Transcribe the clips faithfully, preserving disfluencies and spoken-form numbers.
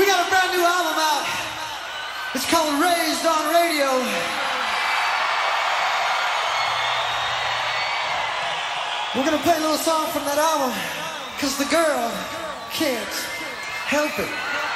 got a brand new album out. It's called Raised on Radio. We're gonna play a little song from that album, cause the girl can't help it.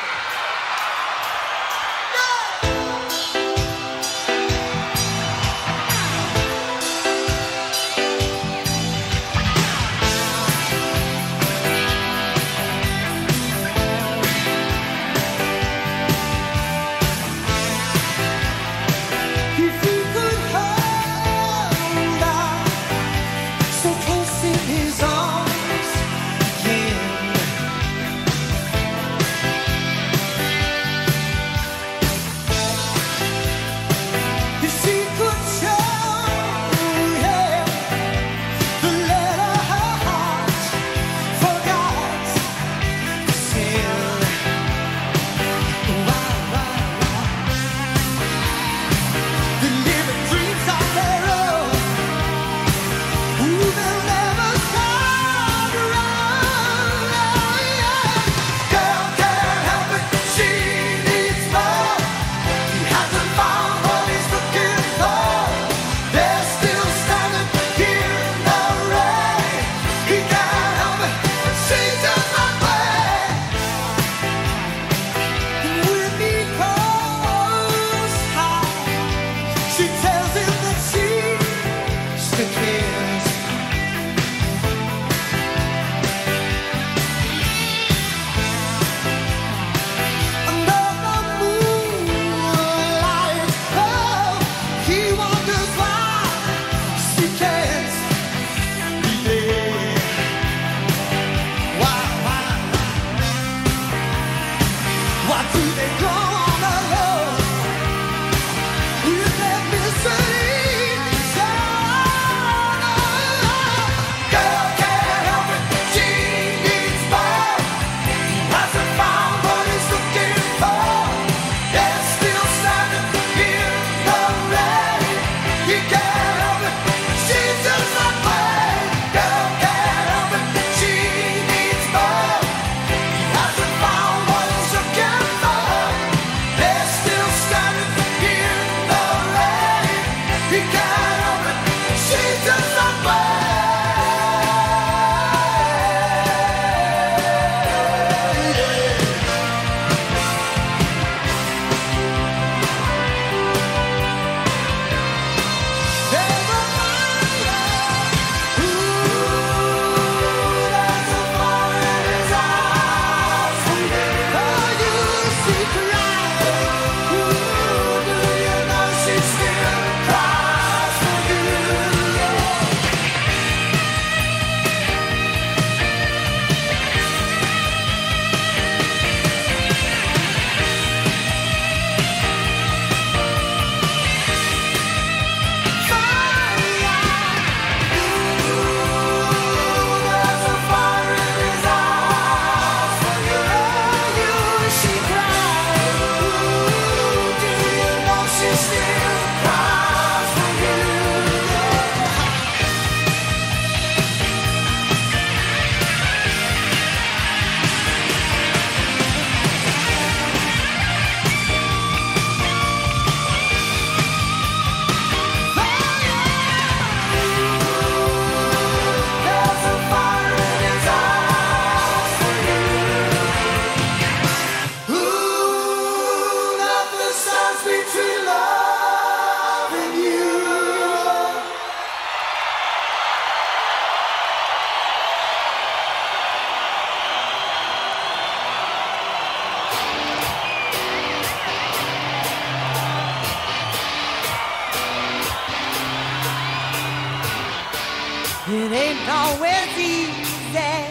It ain't always easy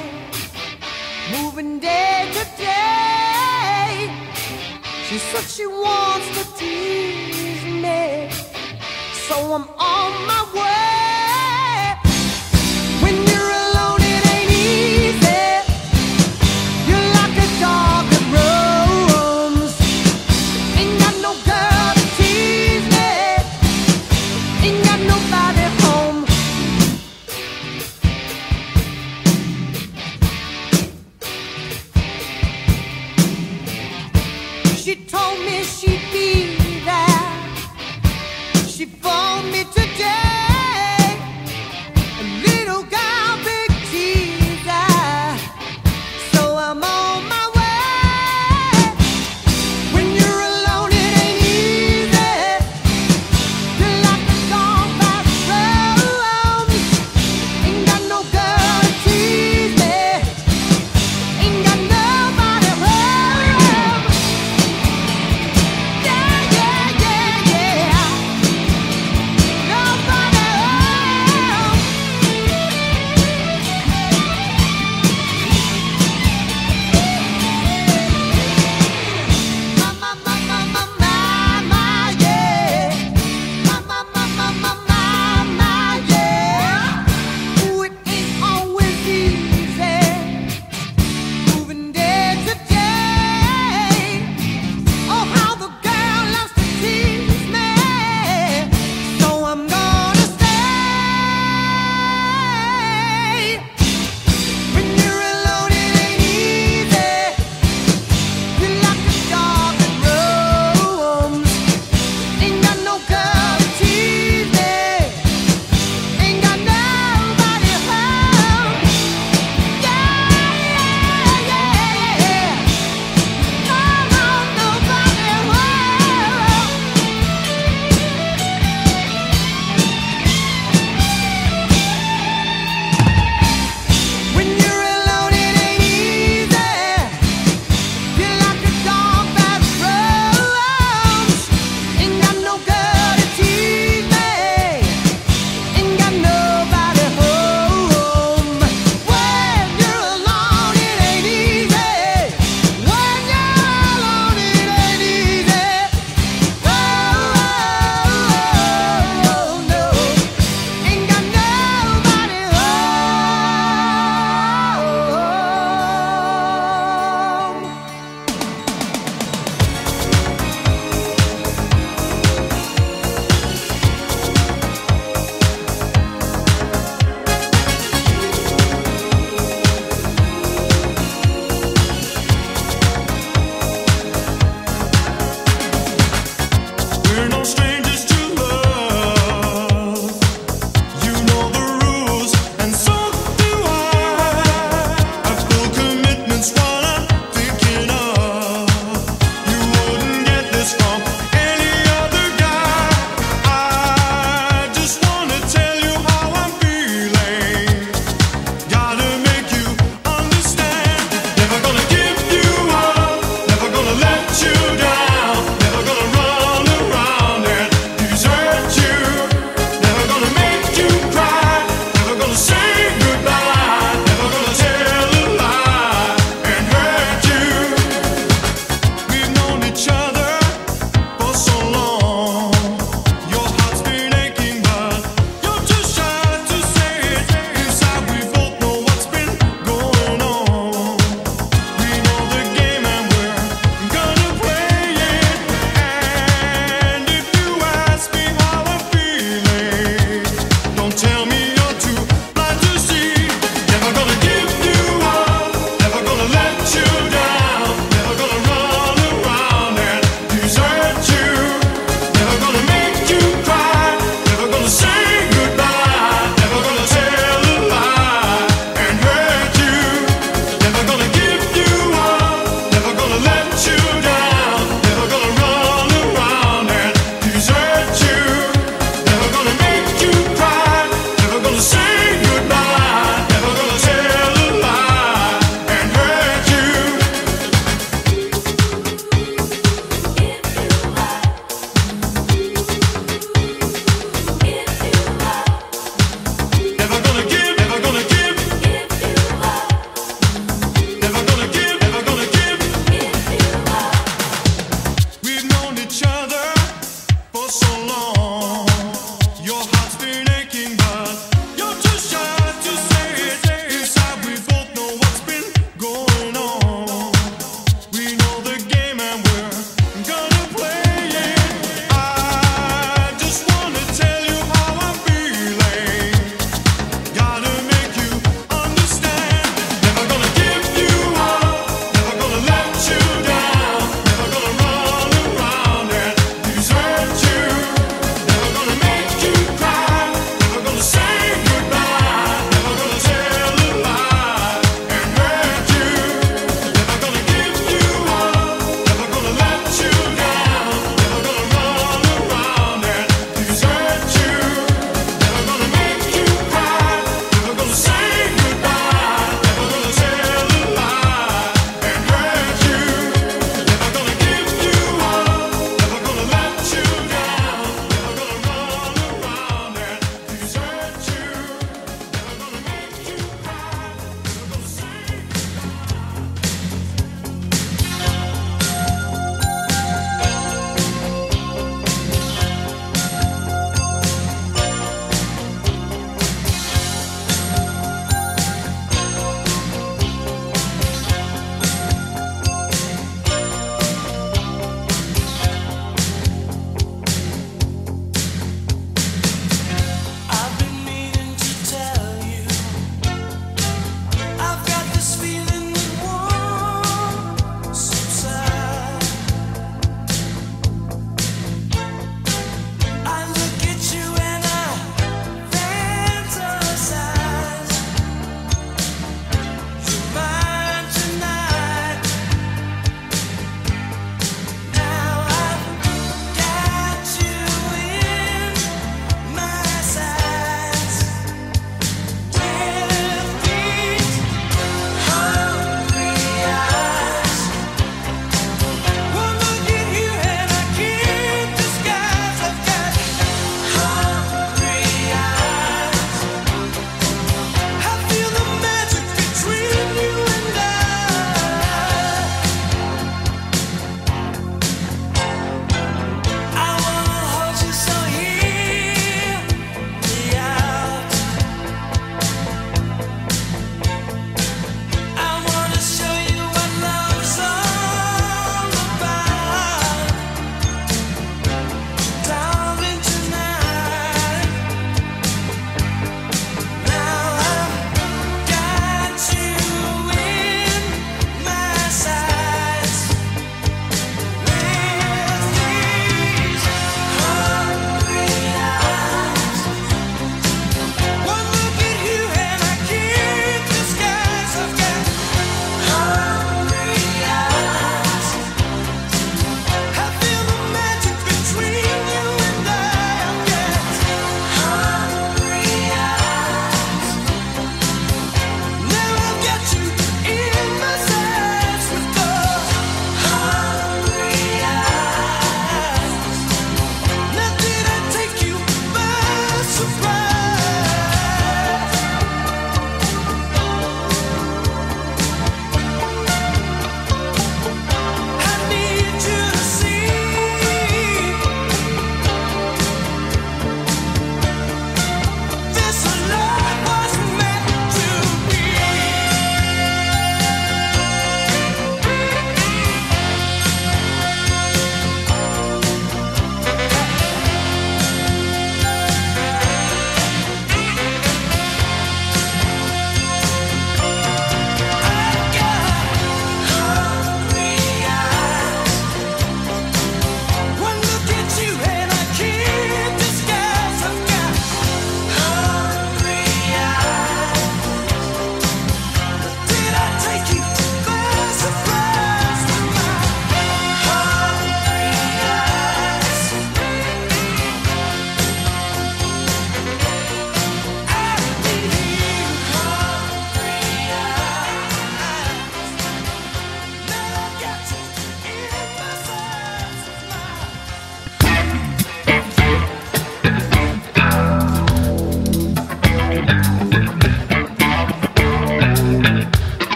moving day to day. She said she wants to tease me, so I'm on my way. When you're alone, it ain't easy. You're like a dog that roams. Ain't got no girl to tease me. Ain't got nobody home.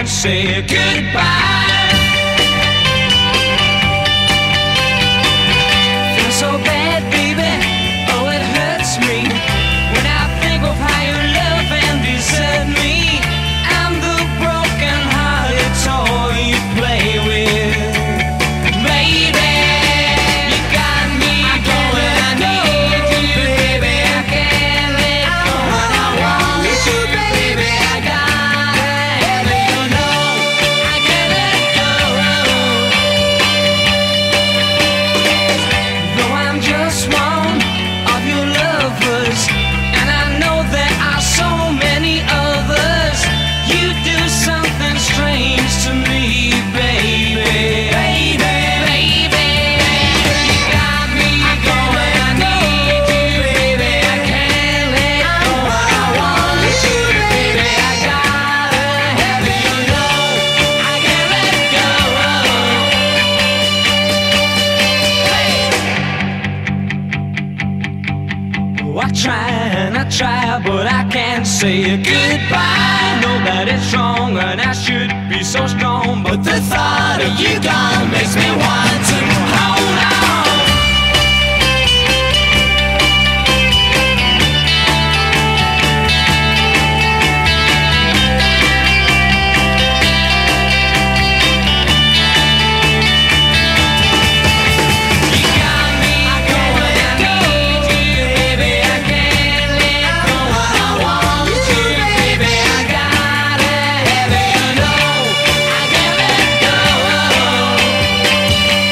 can't say goodbye. Feel so bad, baby, oh it hurts me when I think of how you love and desert me. I'm the broken-hearted toy you play with, baby. You got me going, I need you, baby. I can't let go, and I want you, baby. I gotta have you know I can't let go. Though I'm just one of your lovers, and I know there are so many others, you do something strange to me, baby. Baby, baby, you got me going. I need you, baby. I can't let go. I want you, baby. I gotta have you know I can't let go. Oh, I try and I try, but I can't say goodbye. Know that it's wrong and I should be so strong, but the thought of you gone makes me want to hold on. You got me going, I need you, baby. I can't let go. I want you, baby. I gotta have you know I can't let go.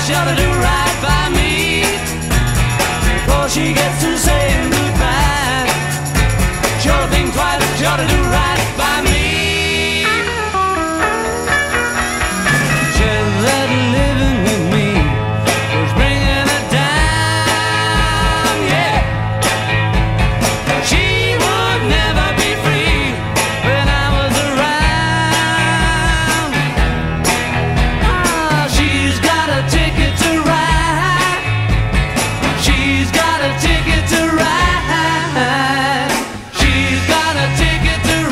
she ought to do right by me. Before she gets to saying goodbye, she ought to think twice, she ought to do right by me. She said living with me was bringing her down, yeah. She would never be free when I was around. Ah, she's got a ticket to ride. She's got a ticket to ride. She's got a ticket to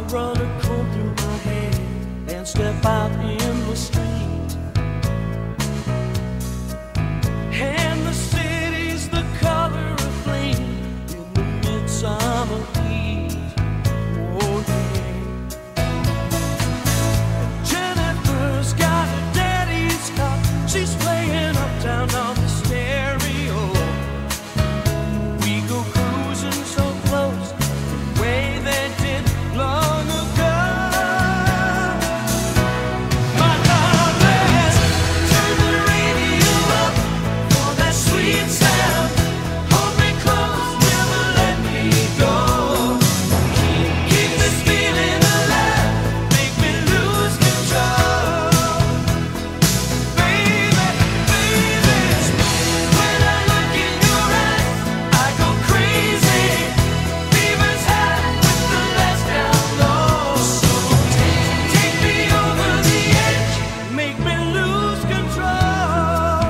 run a comb through my hair and step out in the street. And the city's the color of flame in the midsummer heat. Oh yeah. And Jennifer's got a daddy's car. She's playing uptown on the stereo. We go cruising so close, the way they did long ago. My darling, turn the radio up for that sweet sound. Hold me close, never let me go. Keep, keep this feeling alive, make me lose control. Baby, baby, when I look in your eyes, I go crazy. Fever's high with the lights down low. So take, take me over the edge, make me lose control.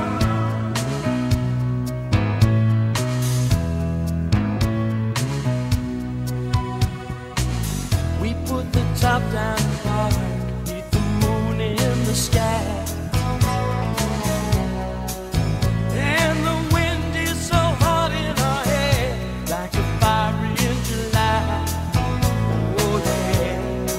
We put the top down hard, beneath the moon in the sky. And the wind is so hot in our hair, like a fire in July. Oh yeah.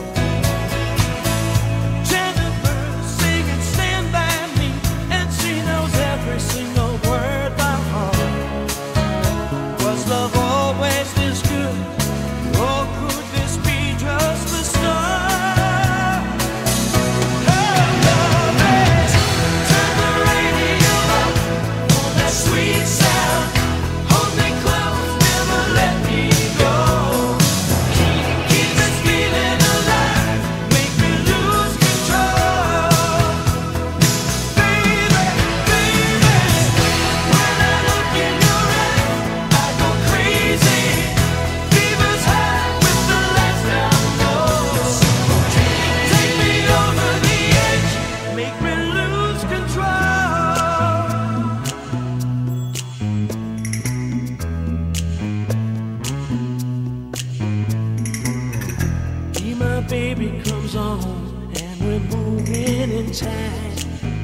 Jennifer's singing "Stand By Me," and she knows every single word by heart. Was love always this good, or could this be just the start? Oh, love, turn the radio up for that sweet sound. Hold me close, never let me go. Keep, keep this feeling alive, make me lose control. Baby, baby, when I look in your eyes, I go crazy. Fever's high with the lights down low. So take, take me over the edge, make me lose control. Be My Baby comes on, and we're moving in time.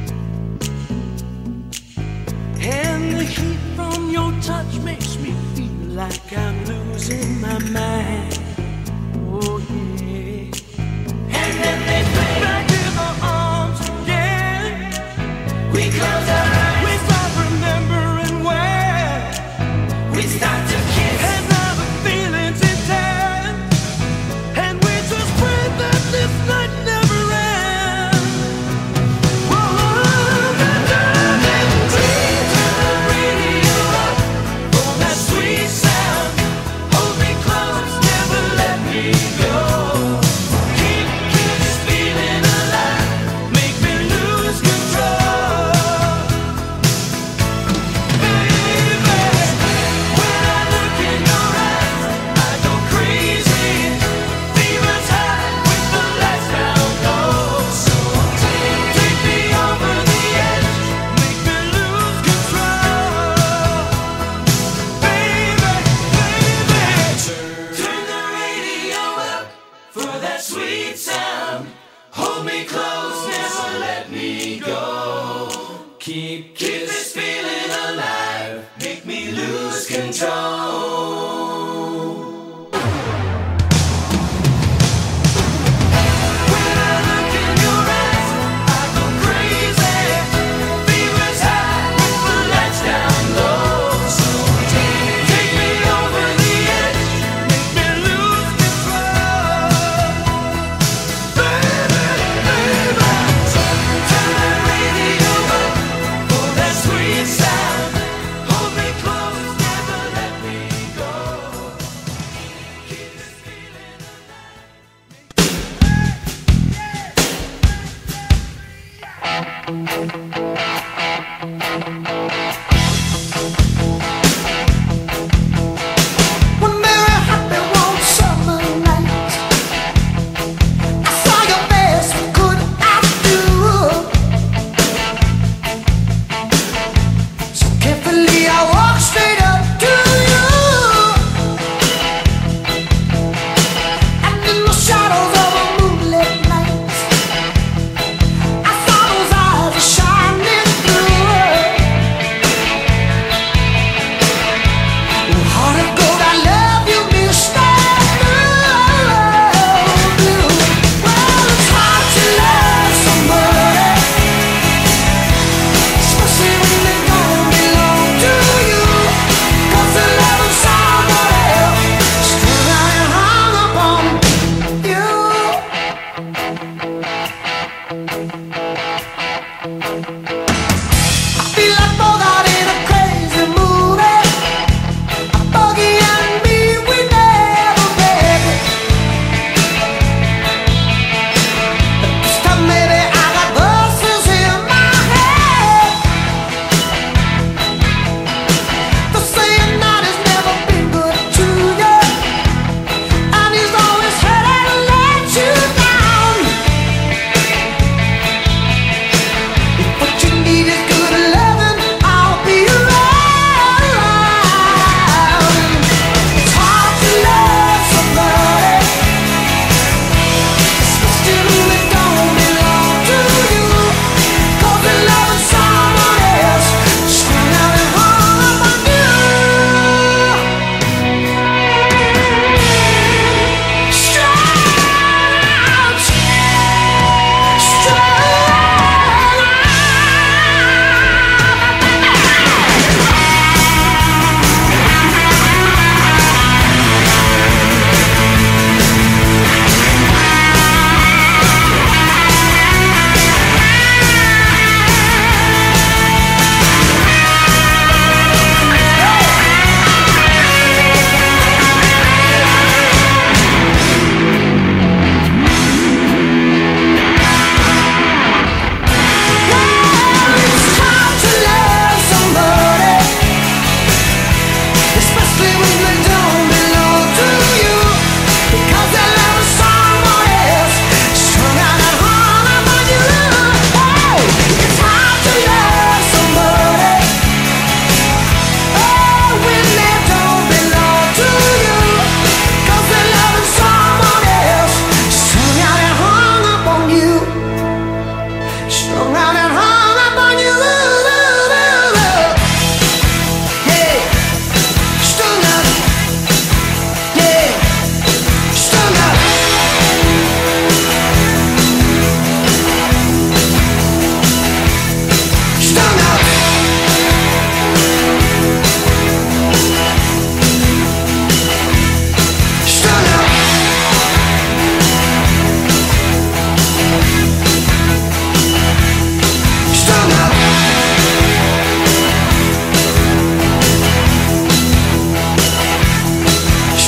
And the heat from your touch makes me feel like I'm losing my mind. Oh yeah. And then they play back in my arms again. We close our eyes, we start remembering where we start to kiss. And now the feeling's intense, and we just pray that this night never ends. Whoa, darling, turn the radio up for that sweet sound. Hold me close, never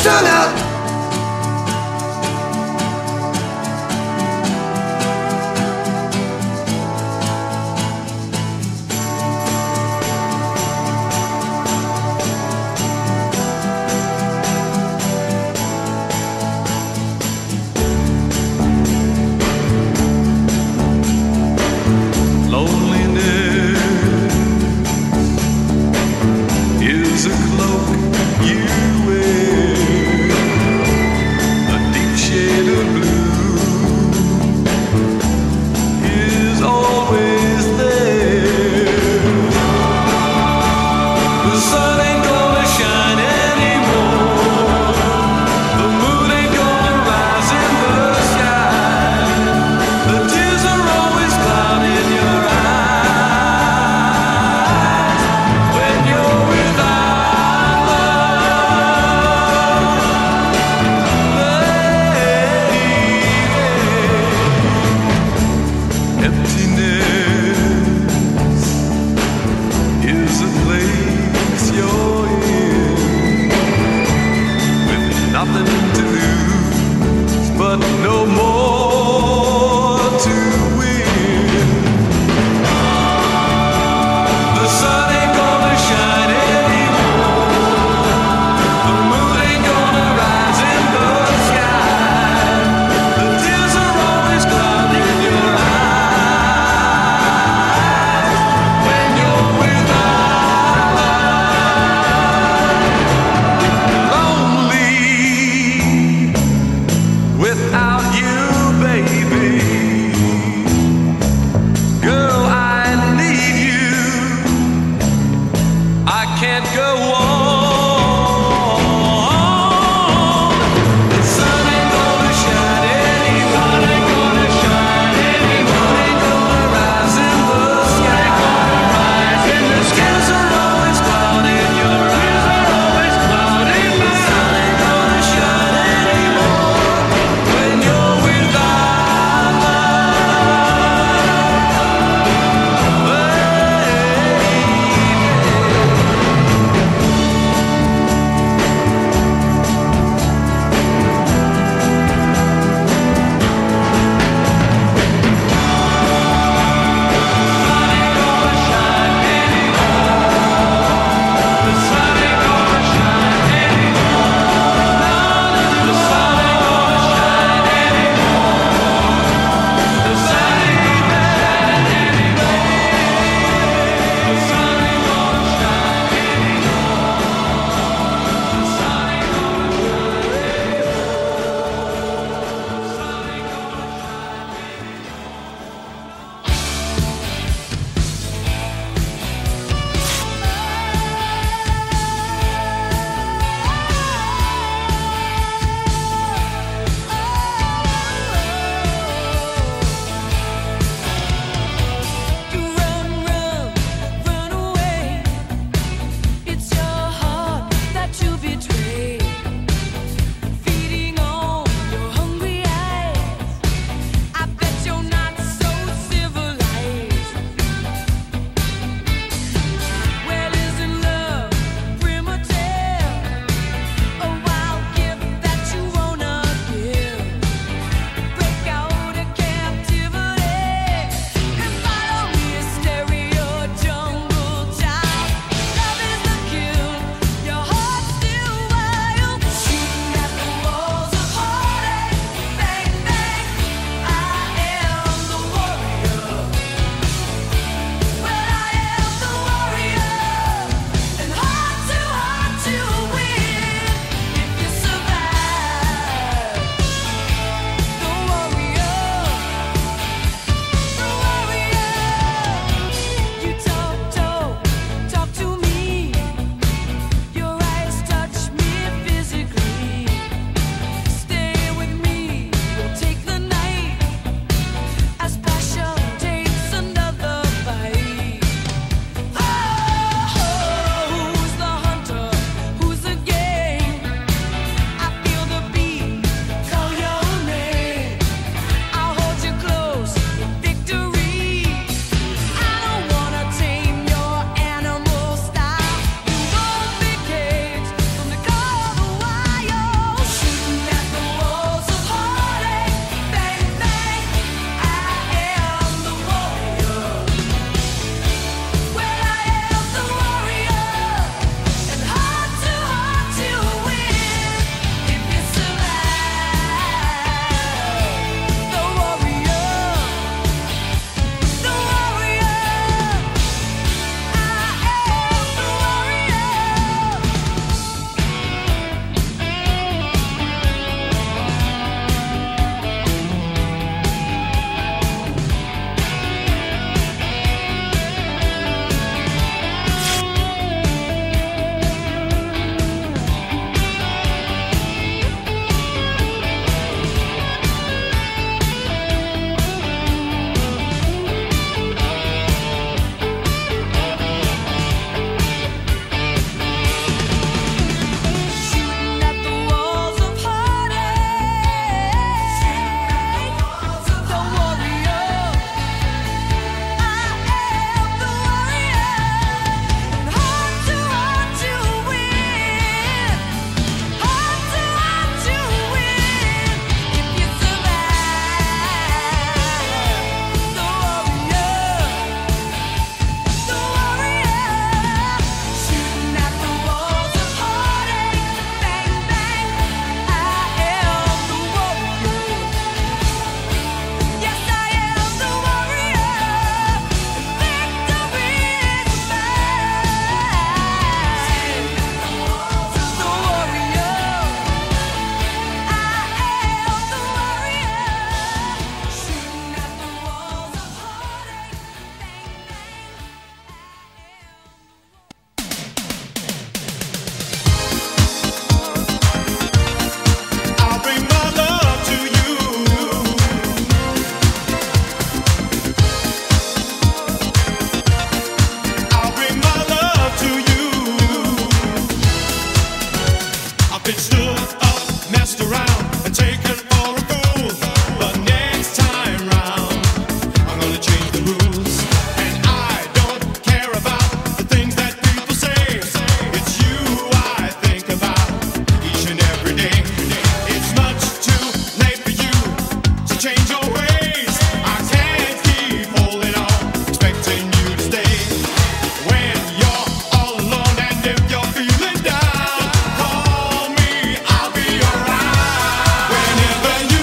strung out. Is a cloak you wear. Whenever you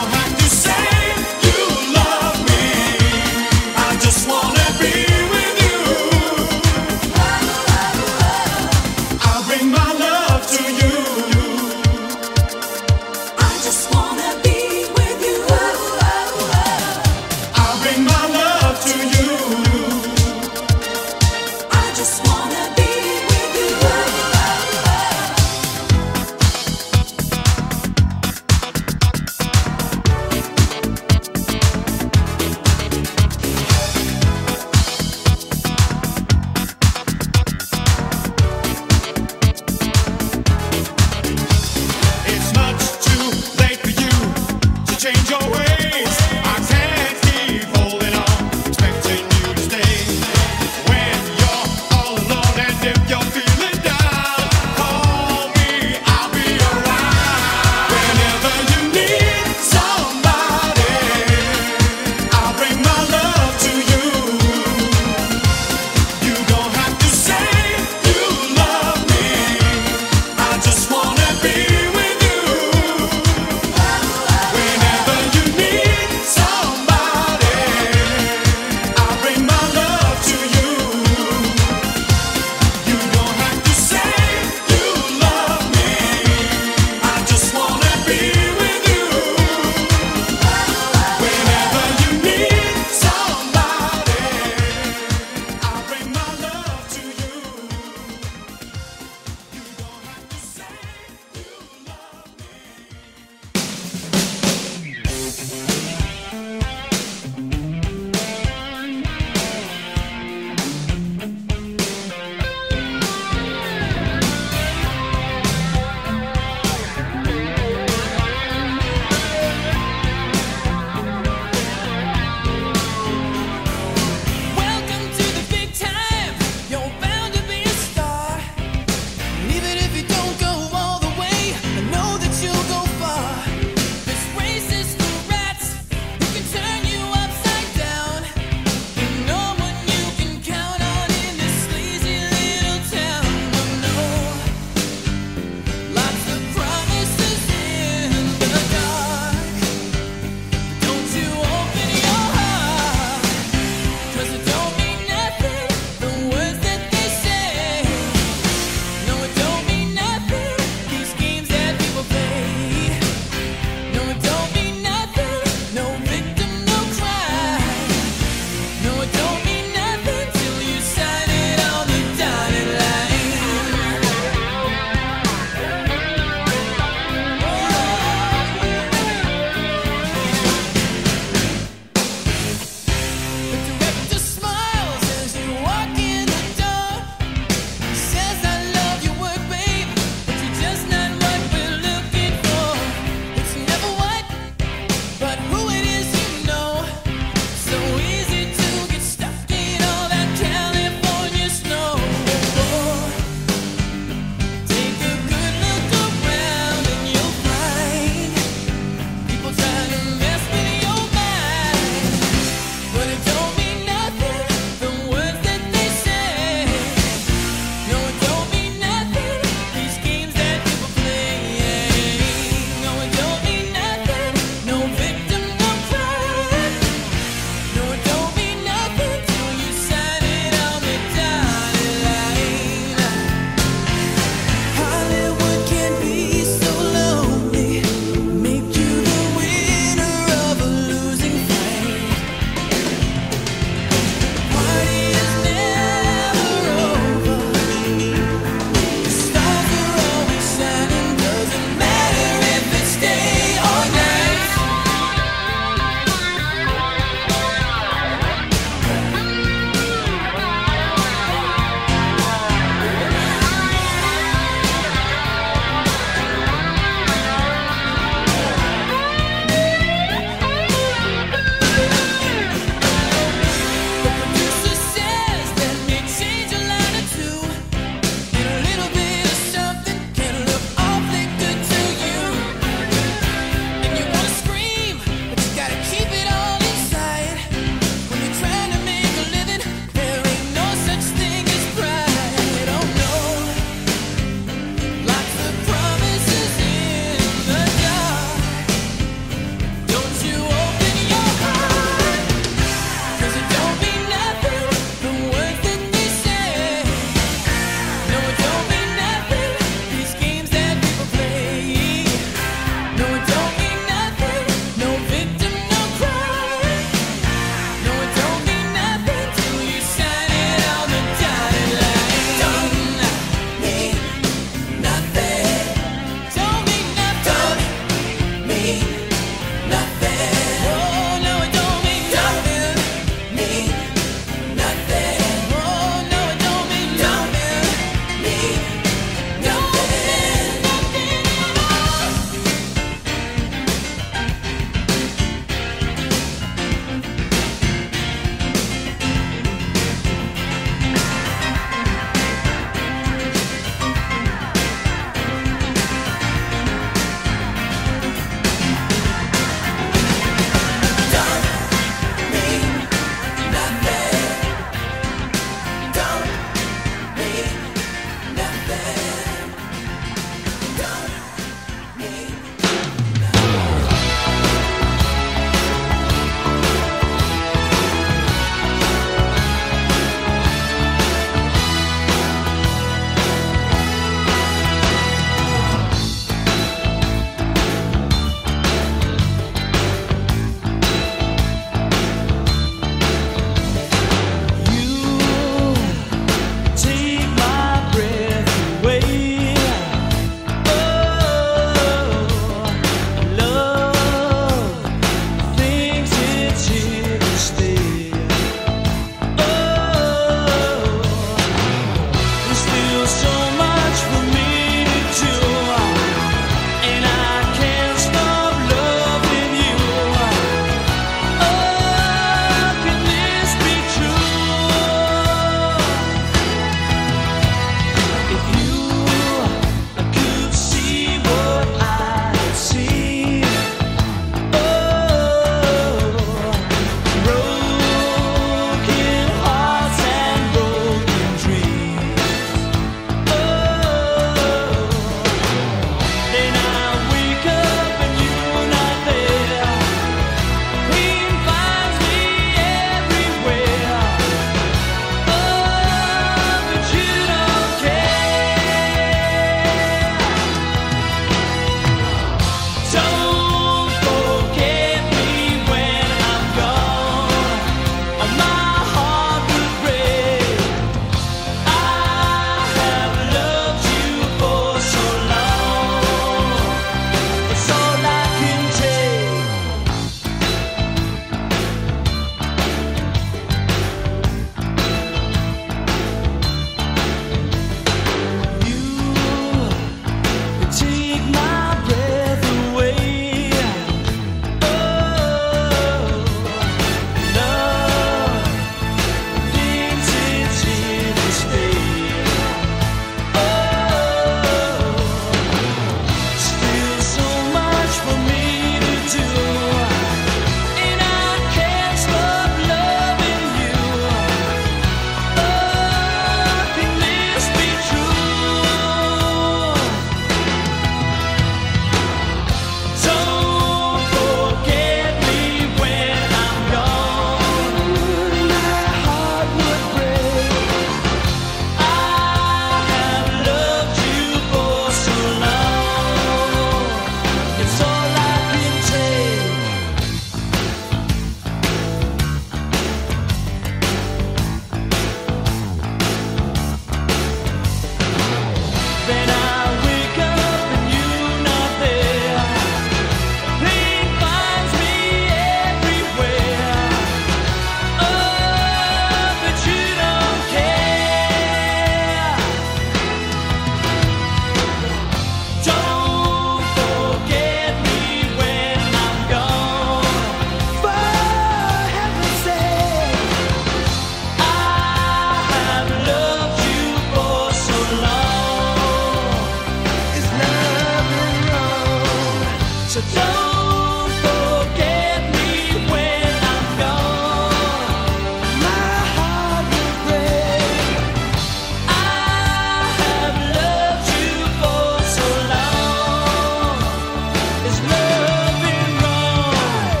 So don't forget me when I'm gone. My heart will break. I have loved you for so long. Is loving wrong?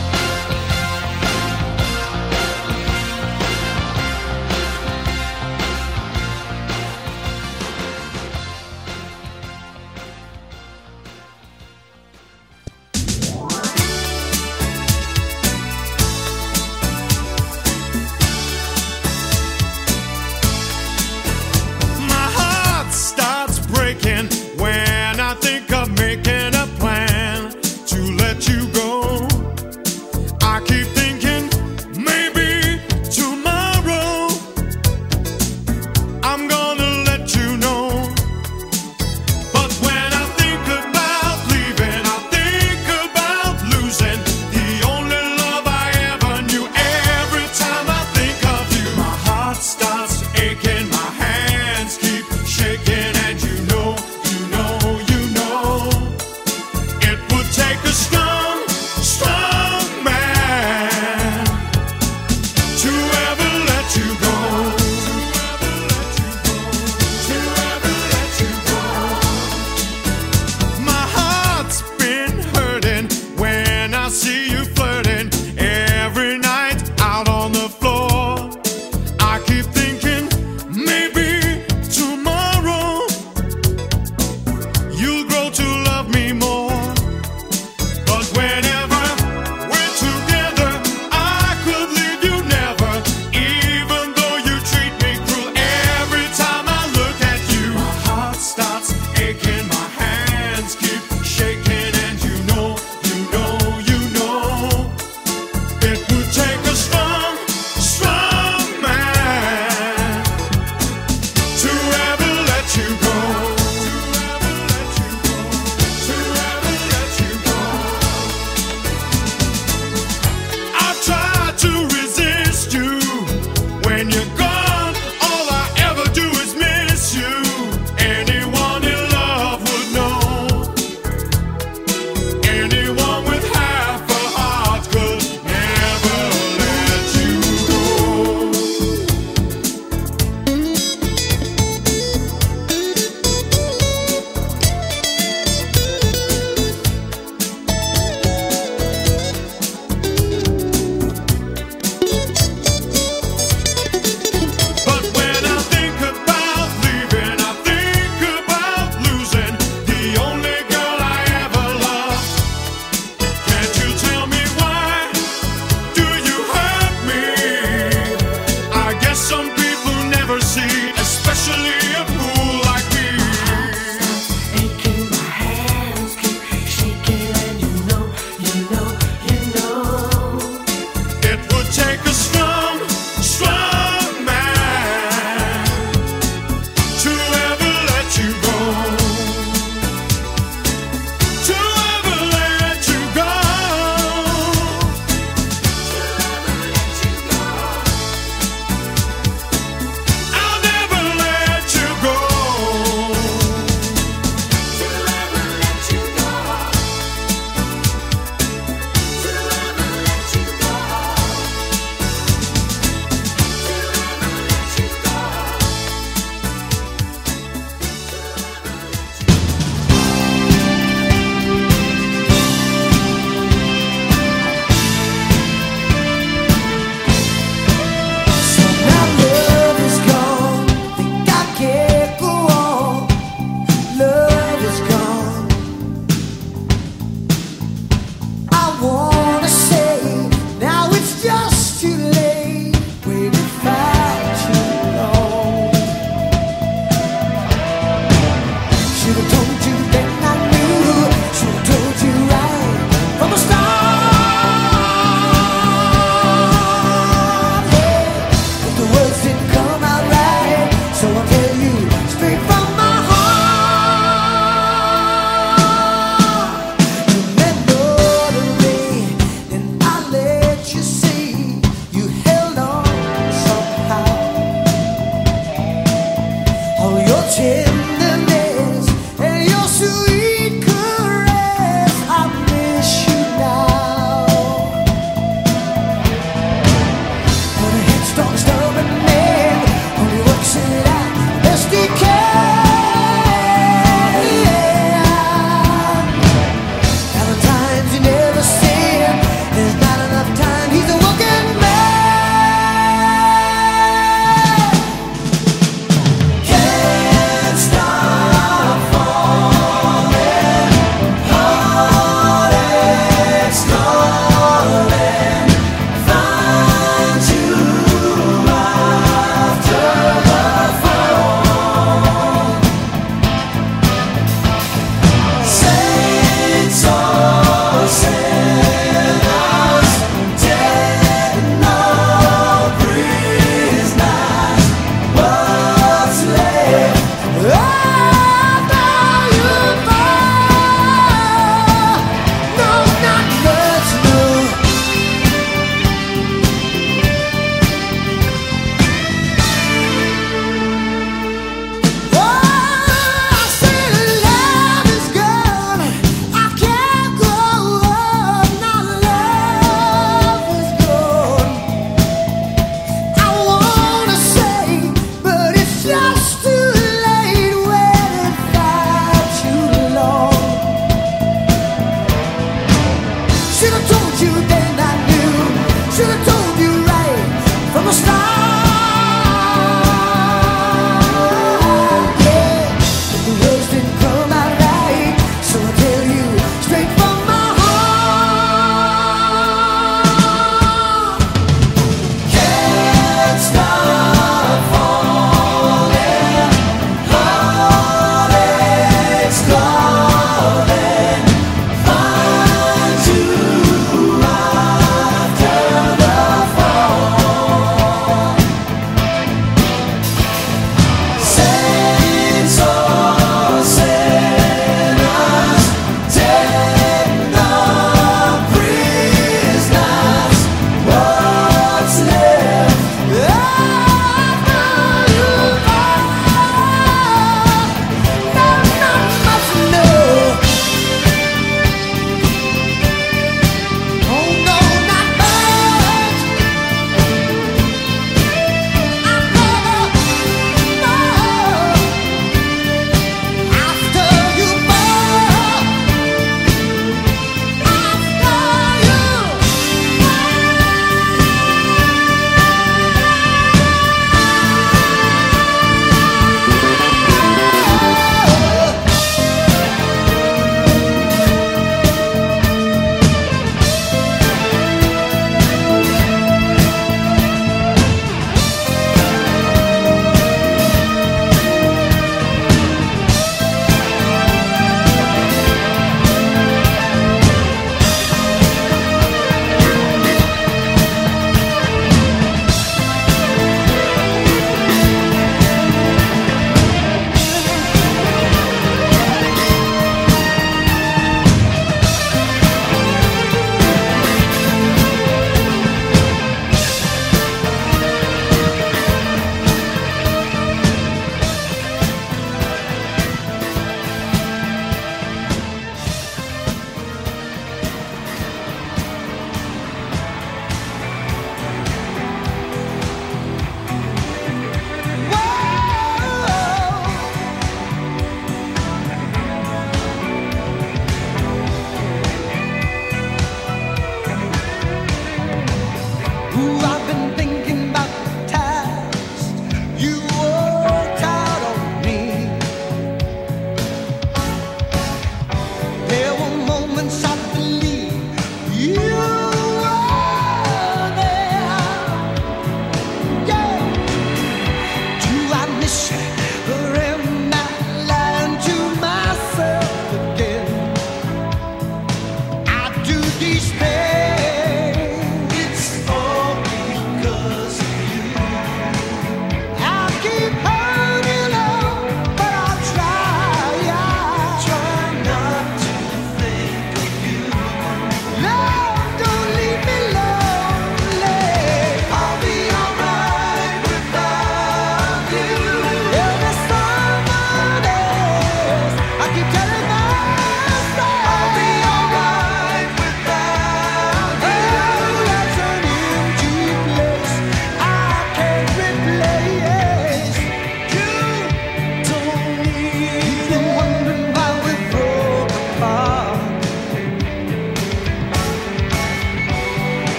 My heart starts breaking when I think of making a plan to let you go. I keep thinking maybe tomorrow I'm gonna let you know. But when I think about leaving, I think about losing the only love I ever knew. Every time I think of you, my heart starts aching, my hands keep shaking, and you know, you know, you know, it would take a strong, strong man to ever let you go. To ever let you go. My heart's been hurting when I see you flirting every night out on the floor. I keep thinking maybe tomorrow you'll grow to love me more. But whenever we're together, I could leave you never, even though you treat me cruel. Every time I look at you, my heart starts aching, my hands keep shaking, and you know, you know, you know, it would take a strong, strong man to ever let you go. To ever let you go. I try to resist you. When you're gone, all I ever do is miss you. Anyone in love would know. Anyone with half a heart could never let you go. But when I think about leaving, I think about losing the only girl I ever loved.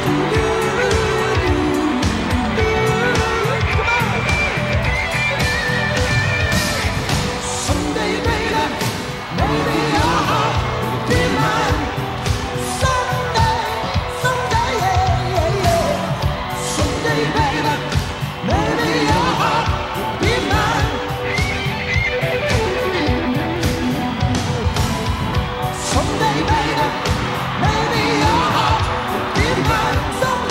Someday, baby, maybe your heart will be mine. Someday,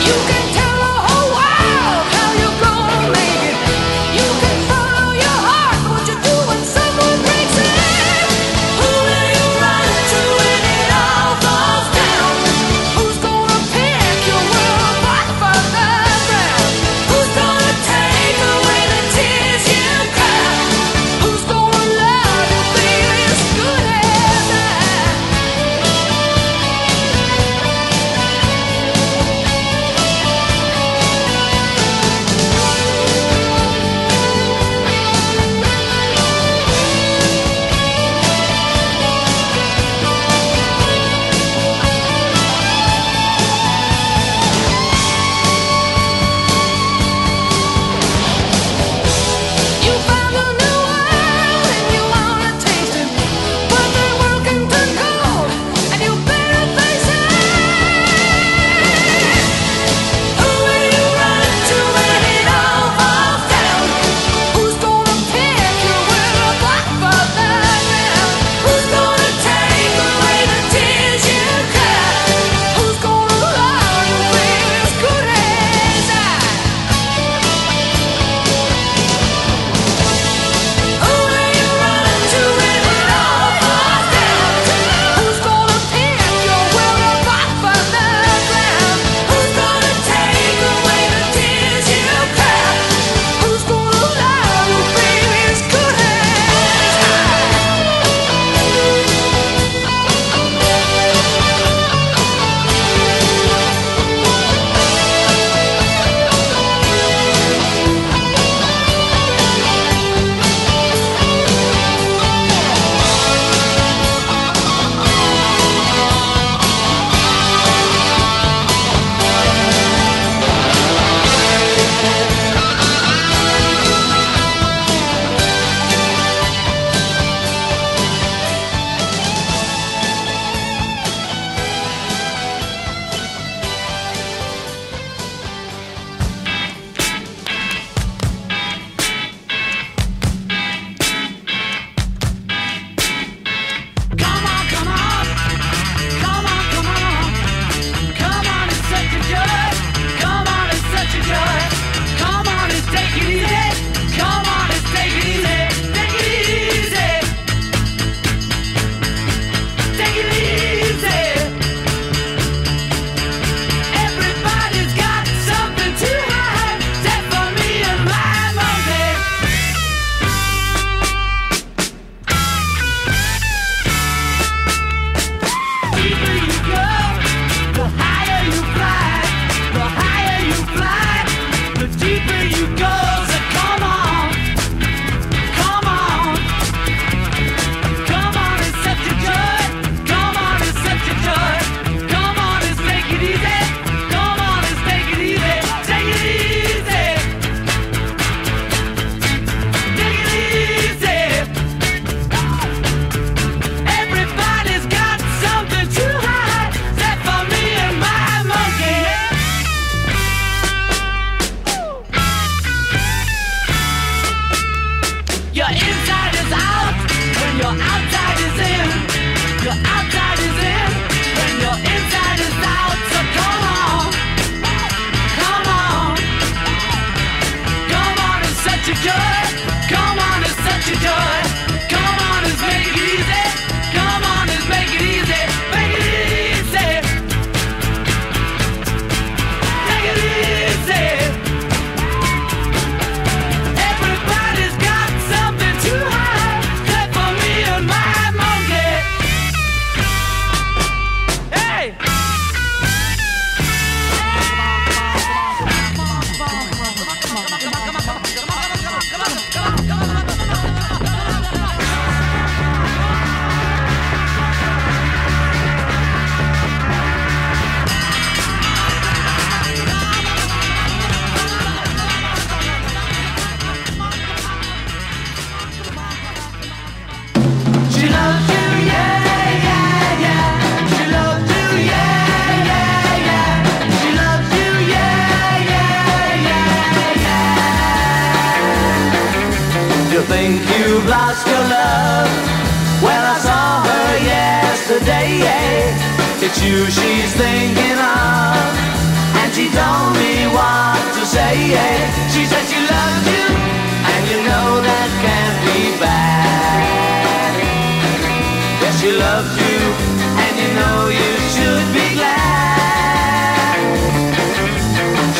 think you've lost your love. Well, I saw her yesterday. It's you she's thinking of, and she don't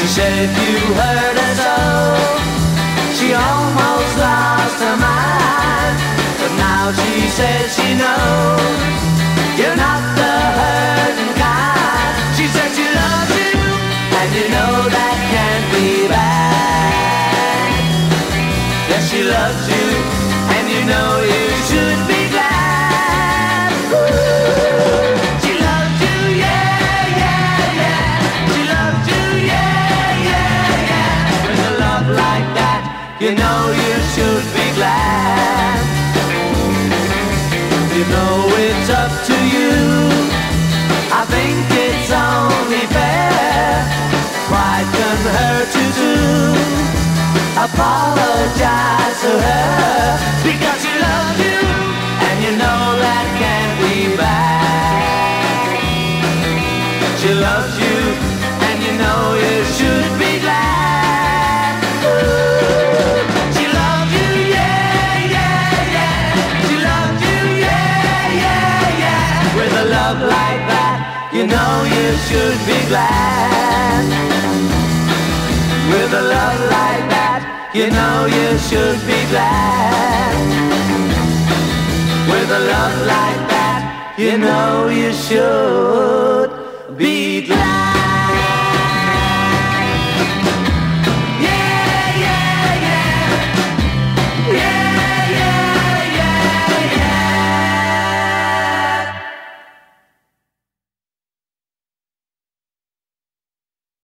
She said if you hurt her so, she almost lost her mind. But now she says she knows you're not the hurting kind. She said she loves you, and you know that can't be bad. Yes, she loves you, and you know you should be glad. Ooh. She loves you, yeah, yeah, yeah. She loves you, yeah, yeah, yeah. With a love like that, you know you should be glad. You know it's up to you. I think it's only fair. Pride can hurt you too. Apologize to her because she loves you, and you know that can't be bad. She loves you, and you know you should be glad. Ooh. She loves you, yeah, yeah, yeah. She loves you, yeah, yeah, yeah. With a love like that, you know you should be glad. With a love like that, you know you should be glad. With a love like that, you know you should be glad.